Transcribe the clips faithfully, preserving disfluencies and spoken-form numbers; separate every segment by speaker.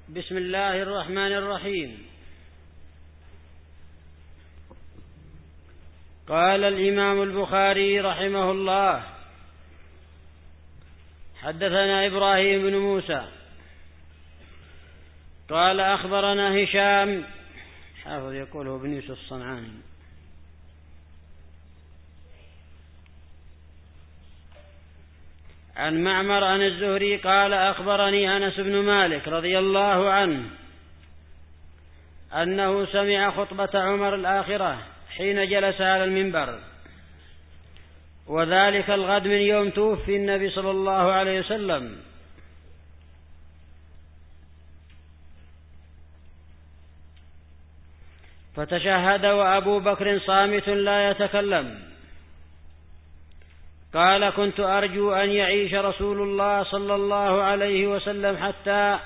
Speaker 1: بسم الله الرحمن الرحيم. قال الإمام البخاري رحمه الله: حدثنا إبراهيم بن موسى قال أخبرنا هشام، حافظ يقوله بن يوسف الصنعاني، عن معمر عن الزهري قال أخبرني أنس بن مالك رضي الله عنه أنه سمع خطبة عمر الآخرة حين جلس على المنبر، وذلك الغد من يوم توفي النبي صلى الله عليه وسلم. فتشهد وأبو بكر صامت لا يتكلم. قال: كنت أرجو أن يعيش رسول الله صلى الله عليه وسلم حتى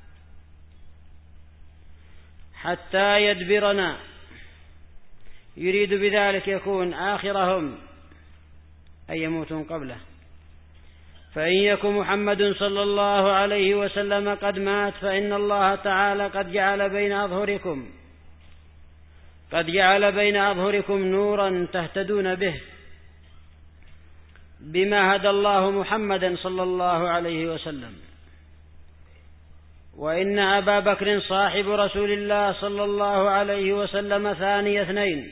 Speaker 1: حتى يدبرنا، يريد بذلك يكون آخرهم أي يموتون قبله. فإن يكن محمد صلى الله عليه وسلم قد مات فإن الله تعالى قد جعل بين أظهركم قد جعل بين أظهركم نورا تهتدون به، بما هدى الله محمدا صلى الله عليه وسلم. وإن أبا بكر صاحب رسول الله صلى الله عليه وسلم ثاني اثنين،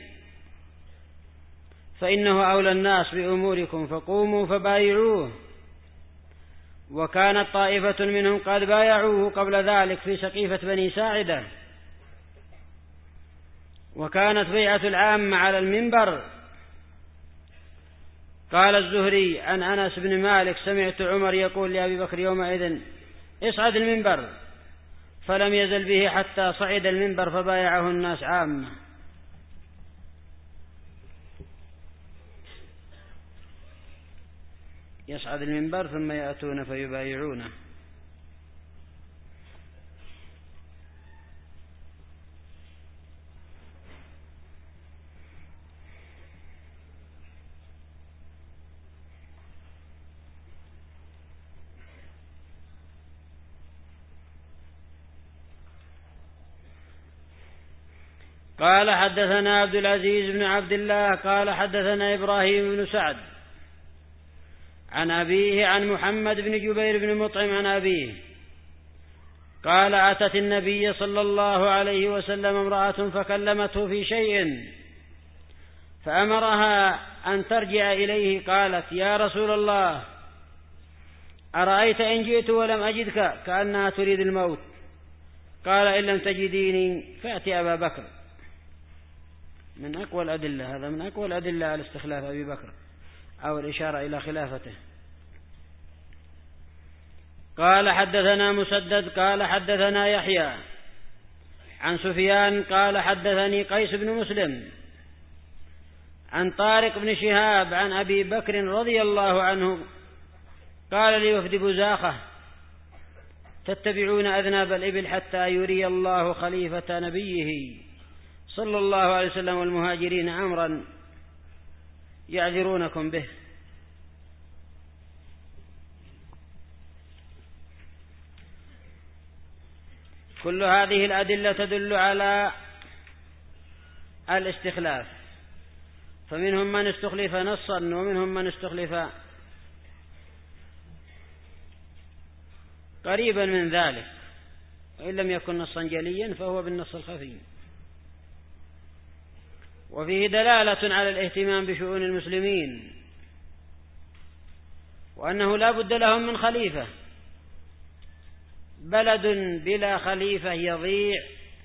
Speaker 1: فإنه أولى الناس بأموركم، فقوموا فبايعوه. وكانت طائفة منهم قد بايعوه قبل ذلك في سقيفة بني ساعدة، وكانت بيعة العامة على المنبر. قال الزهري عن أنس بن مالك: سمعت عمر يقول لأبي بكر يومئذ: اصعد المنبر، فلم يزل به حتى صعد المنبر فبايعه الناس عامة. يصعد المنبر ثم يأتون فيبايعونه. قال: حدثنا عبد العزيز بن عبد الله قال حدثنا إبراهيم بن سعد عن أبيه عن محمد بن جبير بن مطعم عن أبيه قال: أتت النبي صلى الله عليه وسلم امرأة فكلمته في شيء فأمرها أن ترجع إليه. قالت: يا رسول الله، أرأيت إن جئت ولم أجدك؟ كأنها تريد الموت. قال: إن لم تجديني فأتي أبا بكر. من أقوى الأدلة، هذا من أقوى الأدلة على استخلاف أبي بكر أو الإشارة إلى خلافته. قال: حدثنا مسدد قال حدثنا يحيى عن سفيان قال حدثني قيس بن مسلم عن طارق بن شهاب عن أبي بكر رضي الله عنه قال لوفد بزاخة: تتبعون أذناب الإبل حتى يري الله خليفة نبيه صلى الله عليه وسلم والمهاجرين أمرا يعذرونكم به. كل هذه الأدلة تدل على الاستخلاف، فمنهم من استخلف نصا ومنهم من استخلف قريبا من ذلك، وإن لم يكن نصا جليا فهو بالنص الخفي. وفيه دلالة على الاهتمام بشؤون المسلمين، وأنه لا بد لهم من خليفة. بلد بلا خليفة يضيع،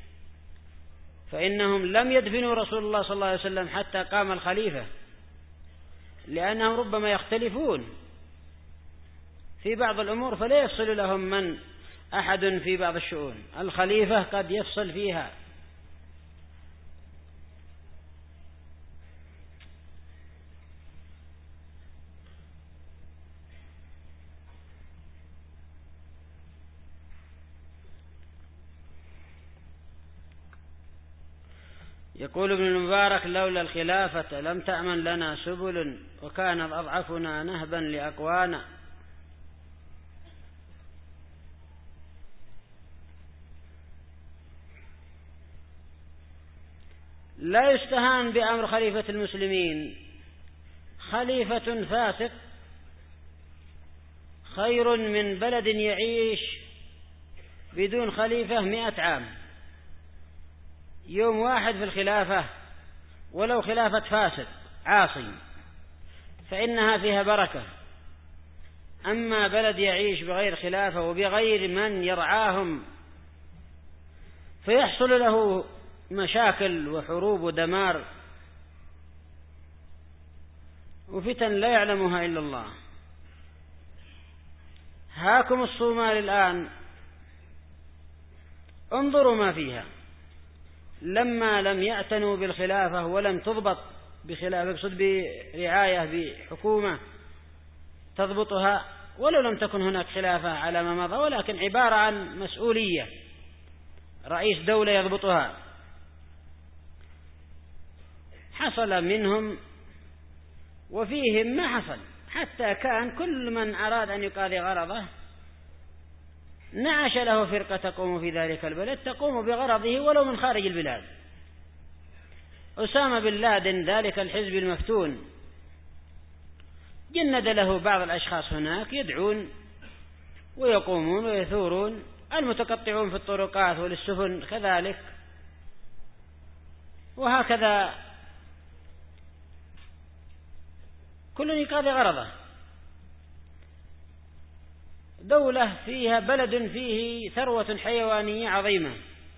Speaker 1: فإنهم لم يدفنوا رسول الله صلى الله عليه وسلم حتى قام الخليفة، لأنهم ربما يختلفون في بعض الأمور فلا يفصل لهم من أحد في بعض الشؤون. الخليفة قد يفصل فيها. يقول ابن المبارك: لولا الخلافة لم تأمن لنا سبل، وكان أضعفنا نهبا لأقوانا. لا يستهان بأمر خليفة المسلمين. خليفة فاسق خير من بلد يعيش بدون خليفة مئة عام. يوم واحد في الخلافة ولو خلافة فاسق عاصي فإنها فيها بركة. أما بلد يعيش بغير خلافة وبغير من يرعاهم فيحصل له مشاكل وحروب ودمار وفتن لا يعلمها إلا الله. هاكم الصومال الآن انظروا ما فيها، لما لم يعتنوا بالخلافة ولم تضبط بخلافة بصد برعاية بحكومة تضبطها، ولو لم تكن هناك خلافة على ما مضى ولكن عبارة عن مسؤولية رئيس دولة يضبطها، حصل منهم وفيهم ما حصل، حتى كان كل من أراد أن يقاضي غرضه نعش له فرقة تقوم في ذلك البلد تقوم بغرضه ولو من خارج البلاد. أسامة بن لادن ذلك الحزب المفتون جند له بعض الأشخاص هناك يدعون ويقومون ويثورون، المتقطعون في الطرقات وللسفن كذلك، وهكذا كل يقاضي غرضه. دولة فيها بلد فيه ثروة حيوانية عظيمة،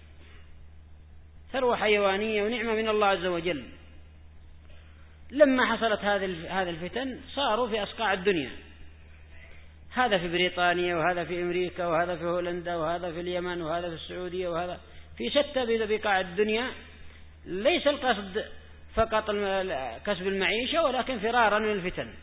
Speaker 1: ثروة حيوانية ونعمة من الله عز وجل، لما حصلت هذه الفتن صاروا في أصقاع الدنيا، هذا في بريطانيا وهذا في أمريكا وهذا في هولندا وهذا في اليمن وهذا في السعودية وهذا في شتى بقاع الدنيا، ليس القصد فقط كسب المعيشة ولكن فرارا من الفتن.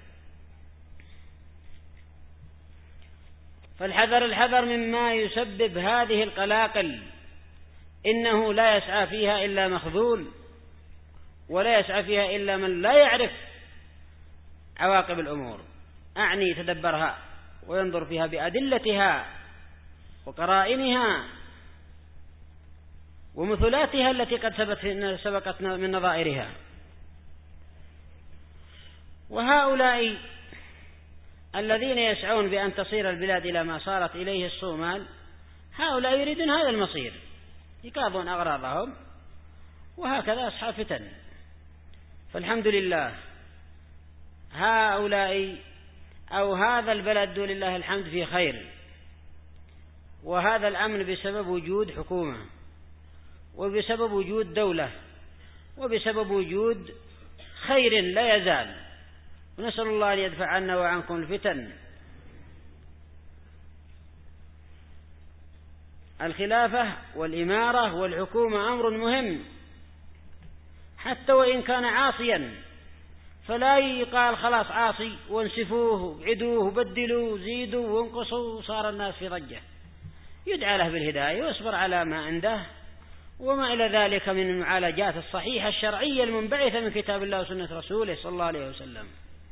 Speaker 1: فالحذر الحذر مما يسبب هذه القلاقل، إنه لا يسعى فيها إلا مخذول، ولا يسعى فيها إلا من لا يعرف عواقب الأمور، أعني يتدبرها وينظر فيها بأدلتها وقرائنها ومثلاتها التي قد سبقت من نظائرها. وهؤلاء الذين يسعون بأن تصير البلاد إلى ما صارت إليه الصومال، هؤلاء يريدون هذا المصير، يقاضون أغراضهم، وهكذا أصحاب فتن. فالحمد لله هؤلاء أو هذا البلد ولله الحمد في خير، وهذا الأمن بسبب وجود حكومة وبسبب وجود دولة وبسبب وجود خير لا يزال، ونسأل الله أن يدفع عنا وعنكم الفتن. الخلافة والإمارة والحكومة أمر مهم، حتى وإن كان عاصيا فلا يقال خلاص عاصي وانسفوه وابعدوه وبدلوه زيدوا وانقصوا وصار الناس في ضجة، يدعى له بالهداية ويصبر على ما عنده وما إلى ذلك من المعالجات الصحيحة الشرعية المنبعثة من كتاب الله وسنة رسوله صلى الله عليه وسلم.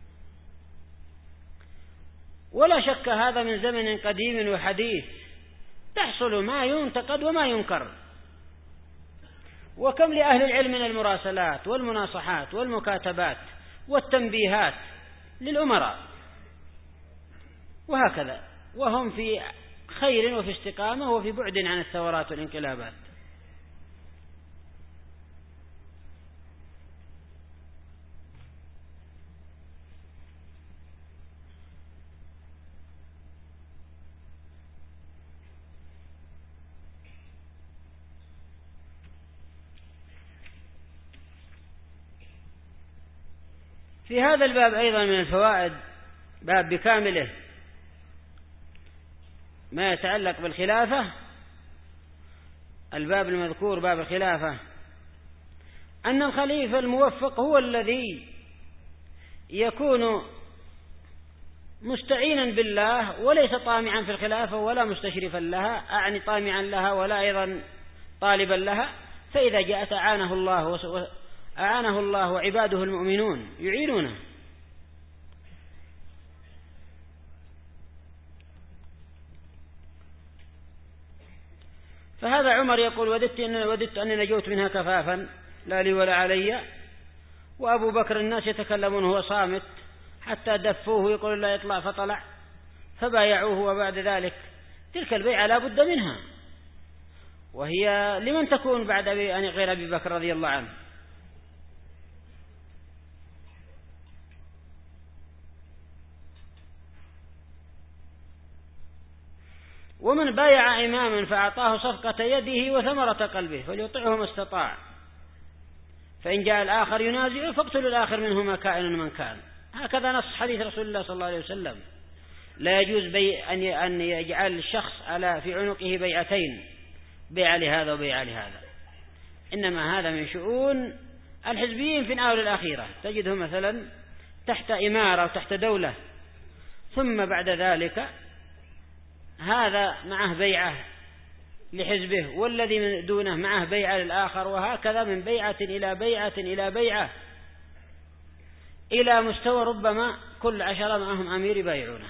Speaker 1: ولا شك هذا من زمن قديم وحديث تحصل ما ينتقد وما ينكر، وكم لأهل العلم من المراسلات والمناصحات والمكاتبات والتنبيهات للأمراء، وهكذا وهم في خير وفي استقامة وفي بعد عن الثورات والانقلابات. في هذا الباب أيضا من الفوائد، باب بكامله ما يتعلق بالخلافة، الباب المذكور باب الخلافة، أن الخليفة الموفق هو الذي يكون مستعينا بالله وليس طامعا في الخلافة ولا مستشرفا لها، أعني طامعا لها ولا أيضا طالبا لها، فإذا جاءت أعانه الله أعانه الله وعباده المؤمنون يعينونه. فهذا عمر يقول وددت أن وددت أني نجوت منها كفافا لا لي ولا علي. وأبو بكر الناس يتكلمون هو صامت حتى دفوه يقول لا يطلع فطلع فبايعوه. وبعد ذلك تلك البيعة لا بد منها، وهي لمن تكون بعد غير أبي بكر رضي الله عنه؟ ومن بايع إماما فأعطاه صفقة يده وثمرة قلبه فليطعه ما استطاع، فإن جاء الآخر ينازعه فاقتلوا الآخر منهما كائن من كان. هكذا نص حديث رسول الله صلى الله عليه وسلم. لا يجوز بيع أن يجعل الشخص على في عنقه بيعتين، بيع لهذا وبيع لهذا، إنما هذا من شؤون الحزبيين في الآونة الأخيرة. تجده مثلا تحت إمارة وتحت دولة، ثم بعد ذلك هذا معه بيعة لحزبه والذي من دونه معه بيعة للآخر، وهكذا من بيعة إلى بيعة إلى بيعة إلى مستوى ربما كل عشرة معهم أمير يبايعونه.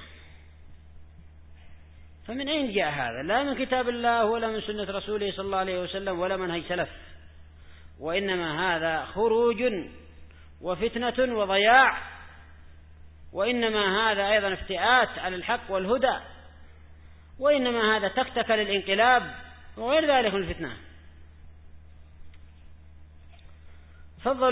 Speaker 1: فمن أين جاء هذا؟ لا من كتاب الله ولا من سنة رسوله صلى الله عليه وسلم ولا منهج سلف، وإنما هذا خروج وفتنة وضياع، وإنما هذا أيضا افتئات على الحق والهدى، وإنما هذا تكتك للانقلاب وغير ذلك من الفتنة. فضل